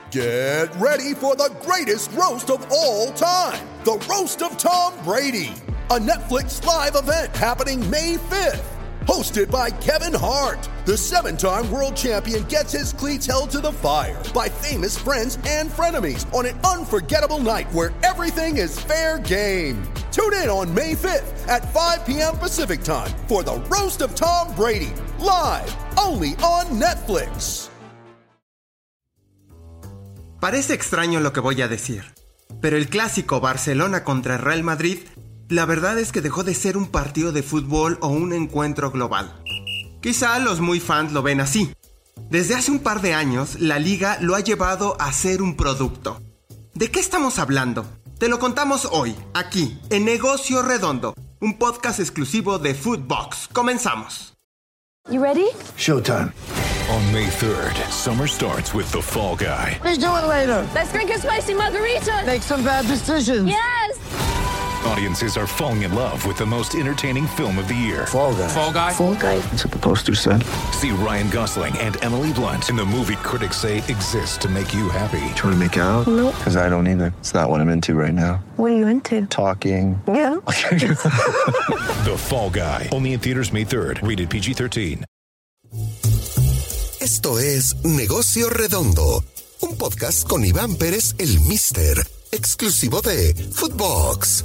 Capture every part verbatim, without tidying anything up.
Get ready for the greatest roast of all time, the Roast of Tom Brady, a Netflix live event happening May fifth. Hosted by Kevin Hart, the seven-time world champion gets his cleats held to the fire by famous friends and frenemies on an unforgettable night where everything is fair game. Tune in on May fifth at five p.m. Pacific Time for the Roast of Tom Brady, live only on Netflix. Parece extraño lo que voy a decir, pero el clásico Barcelona contra Real Madrid, la verdad es que dejó de ser un partido de fútbol o un encuentro global. Quizá los muy fans lo ven así. Desde hace un par de años, la liga lo ha llevado a ser un producto. ¿De qué estamos hablando? Te lo contamos hoy, aquí, en Negocio Redondo, un podcast exclusivo de Footbox. Comenzamos. You ready? Showtime. On May third, summer starts with The Fall Guy. Let's do it later. Let's drink a spicy margarita. Make some bad decisions. Yes! Audiences are falling in love with the most entertaining film of the year. Fall Guy. Fall Guy? Fall Guy. That's what the poster said. See Ryan Gosling and Emily Blunt in the movie critics say exists to make you happy. Trying to make it out? Nope. Because I don't either. It's not what I'm into right now. What are you into? Talking. Yeah. The Fall Guy. Only in theaters May third. Rated P G thirteen. Esto es Negocio Redondo, un podcast con Iván Pérez, el Mister, exclusivo de Footbox.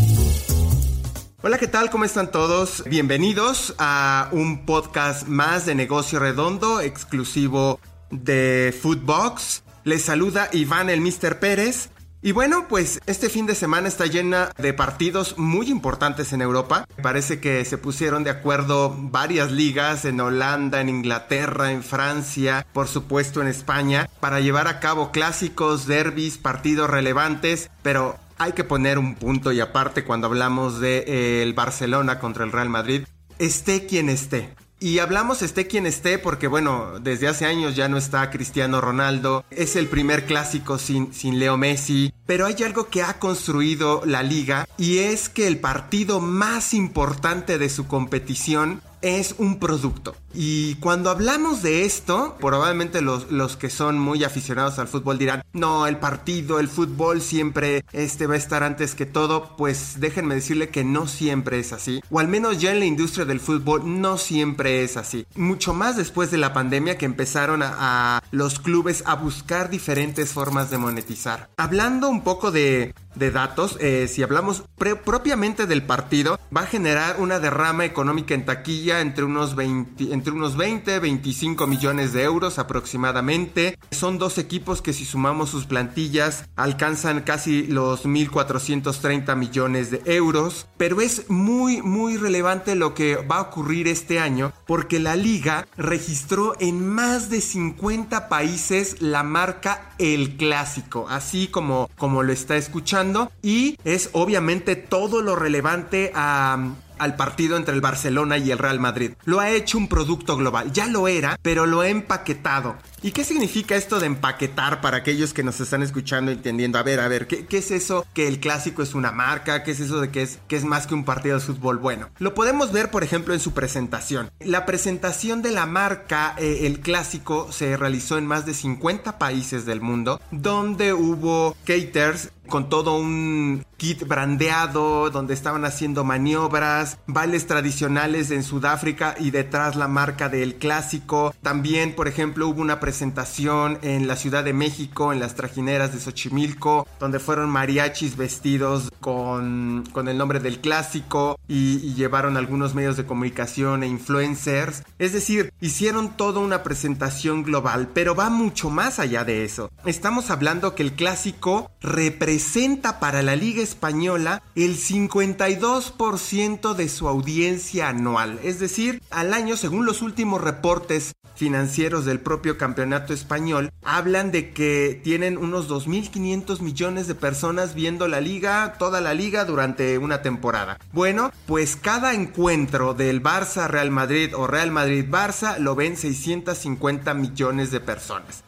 Hola, ¿qué tal? ¿Cómo están todos? Bienvenidos a un podcast más de Negocio Redondo, exclusivo de Footbox. Les saluda Iván, el Mister Pérez. Y bueno, pues este fin de semana está llena de partidos muy importantes en Europa. Parece que se pusieron de acuerdo varias ligas en Holanda, en Inglaterra, en Francia, por supuesto en España, para llevar a cabo clásicos, derbis, partidos relevantes, pero hay que poner un punto y aparte cuando hablamos de eh, el Barcelona contra el Real Madrid, esté quien esté. Y hablamos esté quien esté porque, bueno, desde hace años ya no está Cristiano Ronaldo. Es el primer clásico sin, sin Leo Messi. Pero hay algo que ha construido la liga y es que el partido más importante de su competición es un producto. Y cuando hablamos de esto, probablemente los, los que son muy aficionados al fútbol dirán, no, el partido, el fútbol siempre este va a estar antes que todo. Pues déjenme decirle que no siempre es así, o al menos ya en la industria del fútbol no siempre es así. Mucho más después de la pandemia que empezaron a, a los clubes a buscar diferentes formas de monetizar. Hablando un poco de, de datos, eh, si hablamos pre- propiamente del partido, va a generar una derrama económica en taquilla entre unos veinte, entre unos veinte, veinticinco millones de euros aproximadamente. Son dos equipos que si sumamos sus plantillas alcanzan casi los mil cuatrocientos treinta millones de euros. Pero es muy muy relevante lo que va a ocurrir este año porque la liga registró en más de cincuenta países la marca El Clásico, así como, como lo está escuchando, y es obviamente todo lo relevante a... al partido entre el Barcelona y el Real Madrid. Lo ha hecho un producto global. Ya lo era, pero lo ha empaquetado. ¿Y qué significa esto de empaquetar para aquellos que nos están escuchando entendiendo? A ver, a ver, ¿qué, qué es eso que el clásico es una marca? ¿Qué es eso de que es, que es más que un partido de fútbol? Bueno, lo podemos ver, por ejemplo, en su presentación. La presentación de la marca, eh, el clásico, se realizó en más de cincuenta países del mundo, donde hubo caters con todo un kit brandeado, donde estaban haciendo maniobras, bailes tradicionales en Sudáfrica y detrás la marca del clásico. También, por ejemplo, hubo una presentación en la Ciudad de México, en las trajineras de Xochimilco, donde fueron mariachis vestidos con, con el nombre del clásico y, y llevaron algunos medios de comunicación e influencers. Es decir, hicieron toda una presentación global, pero va mucho más allá de eso. Estamos hablando que el clásico representa para la Liga Española el cincuenta y dos por ciento de su audiencia anual. Es decir, al año, según los últimos reportes financieros del propio campeonato español, hablan de que tienen unos dos mil quinientos millones de personas viendo la liga, toda la liga durante una temporada. Bueno, pues cada encuentro del Barça-Real Madrid o Real Madrid-Barça lo ven seiscientos cincuenta millones de personas.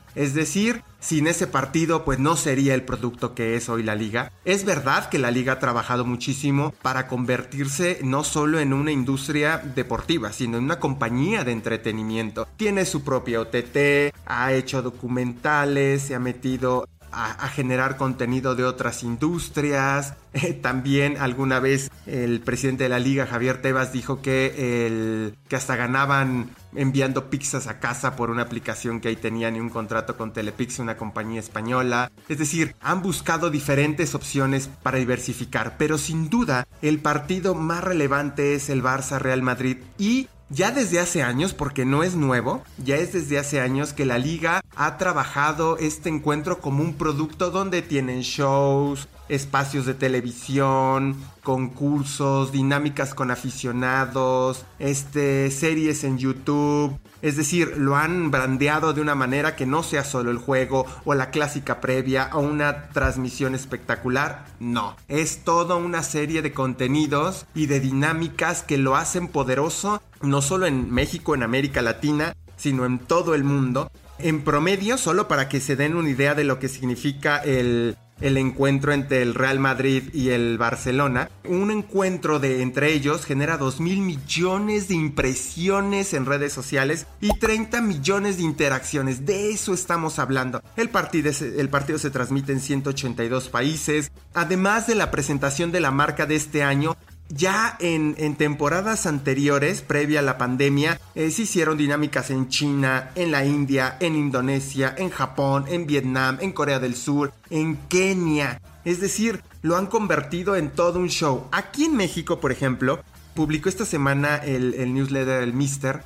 Es decir, sin ese partido pues no sería el producto que es hoy la liga. Es verdad que la liga ha trabajado muchísimo para convertirse no solo en una industria deportiva, sino en una compañía de entretenimiento. Tiene su propia O T T, ha hecho documentales, se ha metido A, a generar contenido de otras industrias. Eh, también alguna vez el presidente de la liga, Javier Tebas, dijo que, el, que hasta ganaban enviando pizzas a casa por una aplicación que ahí tenían y un contrato con Telepix, una compañía española. Es decir, han buscado diferentes opciones para diversificar, pero sin duda el partido más relevante es el Barça-Real Madrid. Y ya desde hace años, porque no es nuevo, ya es desde hace años que la liga ha trabajado este encuentro como un producto donde tienen shows, espacios de televisión, concursos, dinámicas con aficionados, este, series en YouTube. Es decir, lo han brandeado de una manera que no sea solo el juego o la clásica previa o una transmisión espectacular. No, es toda una serie de contenidos y de dinámicas que lo hacen poderoso, no solo en México, en América Latina, sino en todo el mundo. En promedio, solo para que se den una idea de lo que significa el... el encuentro entre el Real Madrid y el Barcelona, un encuentro de entre ellos genera dos mil millones de impresiones en redes sociales y treinta millones de interacciones. De eso estamos hablando. El partido, el partido se transmite en ciento ochenta y dos países. Además de la presentación de la marca de este año, ya en, en temporadas anteriores, previa a la pandemia, eh, se hicieron dinámicas en China, en la India, en Indonesia, en Japón, en Vietnam, en Corea del Sur, en Kenia. Es decir, lo han convertido en todo un show. Aquí en México, por ejemplo, publicó esta semana el, el newsletter del Mister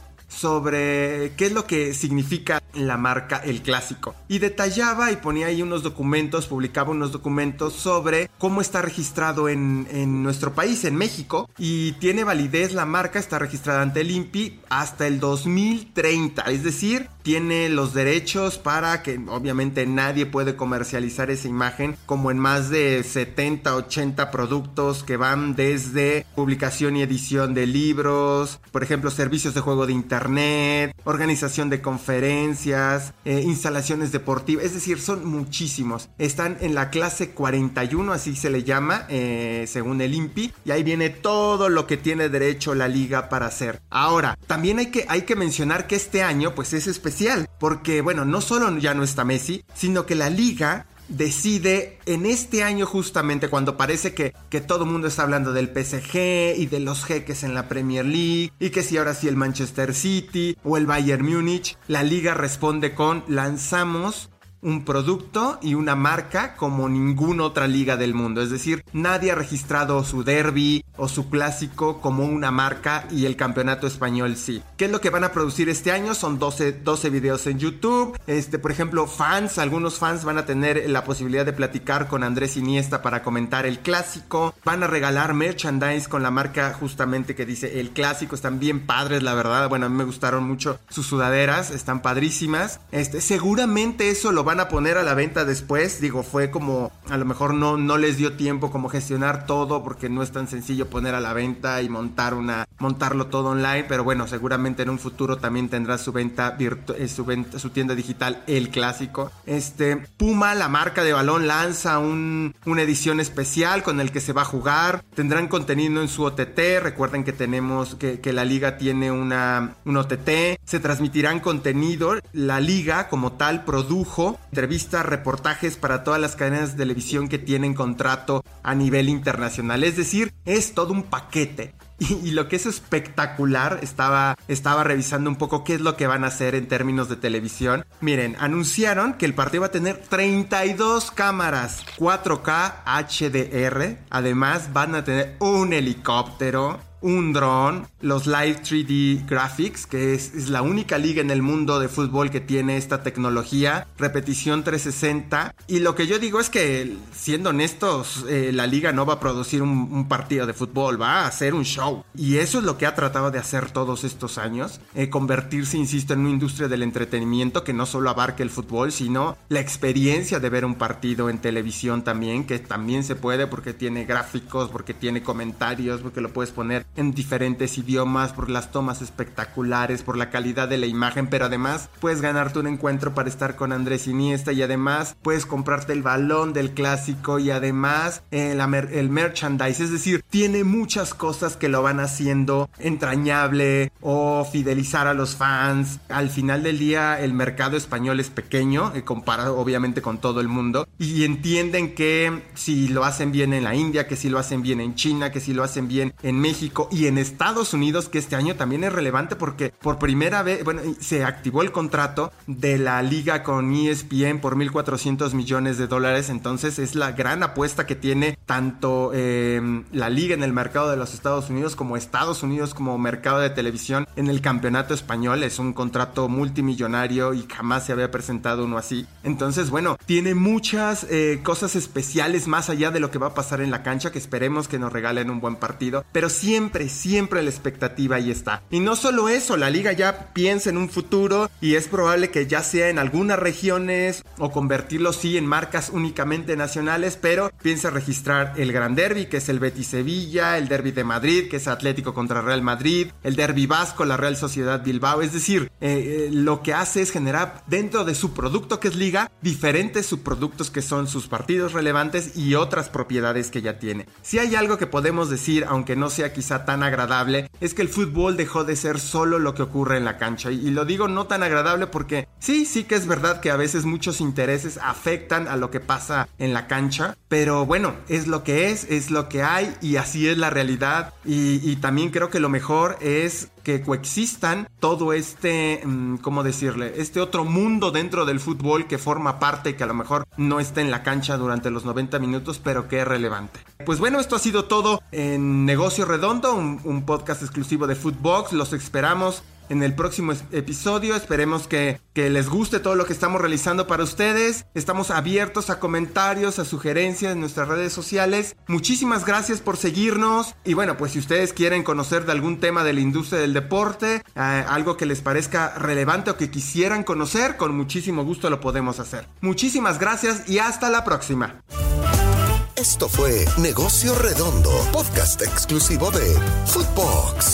sobre qué es lo que significa la marca El Clásico. Y detallaba y ponía ahí unos documentos, publicaba unos documentos sobre cómo está registrado en, en nuestro país, en México. Y tiene validez la marca, está registrada ante el I N P I hasta el dos mil treinta. Es decir, tiene los derechos para que obviamente nadie puede comercializar esa imagen, como en más de setenta, ochenta productos que van desde publicación y edición de libros, por ejemplo, servicios de juego de internet, organización de conferencias, eh, instalaciones deportivas. Es decir, son muchísimos. Están en la clase cuarenta y uno, así se le llama, eh, según el I N P I, y ahí viene todo lo que tiene derecho la liga para hacer. Ahora, también hay que, hay que mencionar que este año pues es especial, porque bueno, no solo ya no está Messi, sino que la liga decide en este año, justamente cuando parece que, que todo el mundo está hablando del P S G y de los jeques en la Premier League, y que si ahora sí el Manchester City o el Bayern Múnich, la liga responde con: lanzamos un producto y una marca como ninguna otra liga del mundo. Es decir, nadie ha registrado su derbi o su clásico como una marca, y el campeonato español sí. ¿Qué es lo que van a producir este año? Son doce, doce videos en YouTube. Este, por ejemplo, fans, algunos fans van a tener la posibilidad de platicar con Andrés Iniesta para comentar el clásico. Van a regalar merchandise con la marca justamente que dice el clásico. Están bien padres, la verdad. Bueno, a mí me gustaron mucho sus sudaderas, están padrísimas. Este, seguramente eso lo van a poner a la venta después. Digo, fue como, a lo mejor no, no les dio tiempo como gestionar todo, porque no es tan sencillo poner a la venta y montar una, montarlo todo online, pero bueno, seguramente en un futuro también tendrá su venta, virtu- eh, su venta, su tienda digital El Clásico. Este, Puma, la marca de balón, lanza un, una edición especial con el que se va a jugar. Tendrán contenido en su O T T. Recuerden que tenemos, que, que la liga tiene una, un O T T. Se transmitirán contenido. La liga como tal produjo entrevistas, reportajes para todas las cadenas de televisión que tienen contrato a nivel internacional. Es decir, es todo un paquete. Y, y lo que es espectacular, estaba, estaba revisando un poco qué es lo que van a hacer en términos de televisión. Miren, anunciaron que el partido va a tener treinta y dos cámaras cuatro K H D R. Además van a tener un helicóptero, un dron, los Live tres D Graphics, que es, es la única liga en el mundo de fútbol que tiene esta tecnología, repetición trescientos sesenta. Y lo que yo digo es que, siendo honestos, eh, la liga no va a producir un, un partido de fútbol, va a hacer un show. Y eso es lo que ha tratado de hacer todos estos años, eh, convertirse, insisto, en una industria del entretenimiento que no solo abarque el fútbol, sino la experiencia de ver un partido en televisión también, que también se puede, porque tiene gráficos, porque tiene comentarios, porque lo puedes poner en diferentes idiomas, por las tomas espectaculares, por la calidad de la imagen, pero además puedes ganarte un encuentro para estar con Andrés Iniesta y además puedes comprarte el balón del clásico y además eh, la mer- el merchandise, es decir, tiene muchas cosas que lo van haciendo entrañable o fidelizar a los fans. Al final del día el mercado español es pequeño, eh, comparado obviamente con todo el mundo, y entienden que si lo hacen bien en la India, que si lo hacen bien en China, que si lo hacen bien en México y en Estados Unidos, que este año también es relevante porque por primera vez, bueno, se activó el contrato de la liga con E S P N por mil cuatrocientos millones de dólares, entonces es la gran apuesta que tiene tanto eh, la liga en el mercado de los Estados Unidos como Estados Unidos como mercado de televisión en el campeonato español. Es un contrato multimillonario y jamás se había presentado uno así. Entonces, bueno, tiene muchas eh, cosas especiales más allá de lo que va a pasar en la cancha, que esperemos que nos regalen un buen partido, pero siempre, siempre la expectativa ahí está. Y no solo eso, la liga ya piensa en un futuro y es probable que ya sea en algunas regiones o convertirlo sí en marcas únicamente nacionales, pero piensa registrar el Gran Derby, que es el Betis Sevilla, el Derby de Madrid, que es Atlético contra Real Madrid, el Derby Vasco, la Real Sociedad Bilbao. Es decir, eh, eh, lo que hace es generar dentro de su producto, que es liga, diferentes subproductos que son sus partidos relevantes y otras propiedades que ya tiene. Si hay algo que podemos decir, aunque no sea quizá tan agradable, es que el fútbol dejó de ser solo lo que ocurre en la cancha, y, y lo digo no tan agradable porque sí, sí que es verdad que a veces muchos intereses afectan a lo que pasa en la cancha, pero bueno, es lo que es, es lo que hay y así es la realidad, y, y también creo que lo mejor es que coexistan todo este, ¿cómo decirle? Este otro mundo dentro del fútbol que forma parte y que a lo mejor no está en la cancha durante los noventa minutos, pero que es relevante. Pues bueno, esto ha sido todo en Negocio Redondo, un, un podcast exclusivo de Footbox. Los esperamos en el próximo episodio. Esperemos que, que les guste todo lo que estamos realizando para ustedes. Estamos abiertos a comentarios, a sugerencias en nuestras redes sociales. Muchísimas gracias por seguirnos. Y bueno, pues si ustedes quieren conocer de algún tema de la industria del deporte, eh, algo que les parezca relevante o que quisieran conocer, con muchísimo gusto lo podemos hacer. Muchísimas gracias y hasta la próxima. Esto fue Negocio Redondo, podcast exclusivo de Footbox.